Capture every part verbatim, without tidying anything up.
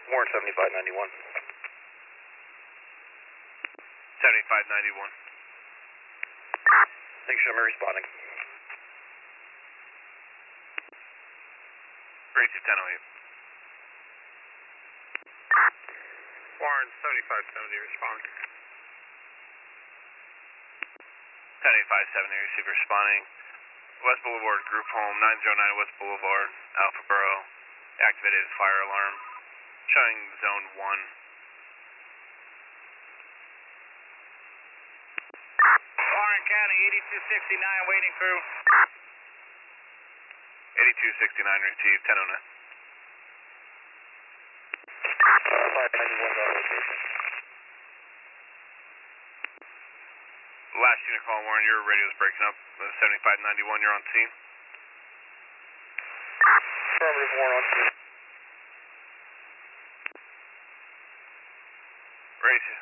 Warren seventy-five ninety-one. seventy-five ninety-one. Thanks, show me responding. Racing ten oh eight. Warren seventy-five seventy, respond. ten eighty-five seventy, receiver responding. West Boulevard, group home, nine oh nine West Boulevard, Alpha Borough. Activated fire alarm. Showing zone one. Warren County, eighty-two sixty-nine, waiting crew. eighty-two sixty-nine, received, ten oh nine. five ninety-one on location. Last unit call, Warren, your radio's breaking up. seventy-five ninety-one, you're on scene. Affirmative, Warren on scene. Race.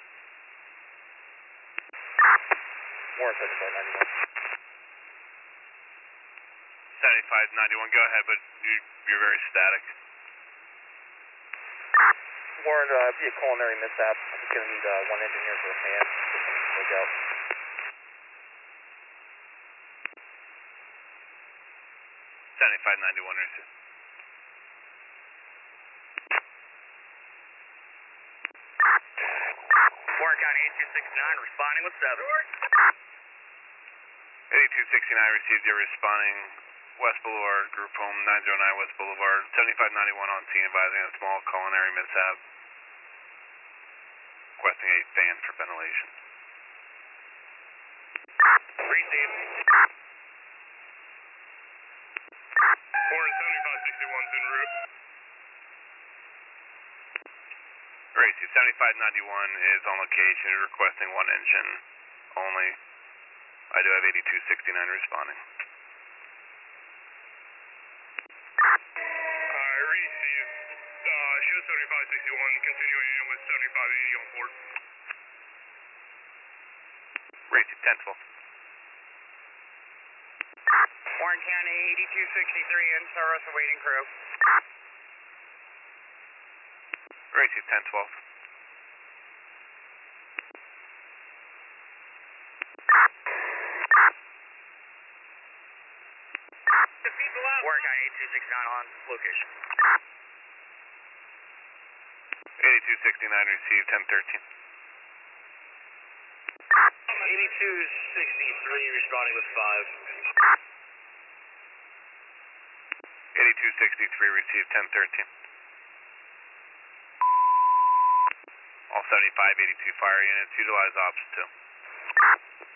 Warren seventy-five ninety-one. seventy-five ninety-one, go ahead, but you, you're very static. Warren, uh, be a culinary mishap. I'm just going to need uh, one engineer for a fan. Look out. seventy-five ninety-one, race. Warren County, eighty-two sixty-nine, responding with seven. eighty-two sixty-nine, received, you're responding. West Boulevard, group home, nine oh nine West Boulevard. seventy-five ninety-one on scene, advising a small culinary mishap. Requesting a fan for ventilation. Received. Warren seventy-five sixty-one's en route. Race seventy-five ninety-one is on location, requesting one engine only. I do have eighty-two sixty-nine responding. I received. Uh, show seventy-five sixty-one, continuing with seventy-five eighty on board. Race ten twelve. Warren County, eighty-two sixty-three, in service, awaiting crew. Race ten twelve. Warren County, eighty-two sixty-nine on location. eighty-two sixty-nine received, ten thirteen. eighty-two sixty-three, responding with five. eighty-two sixty-three received, ten thirteen. All seventy-five eighty-two fire units, utilize option two.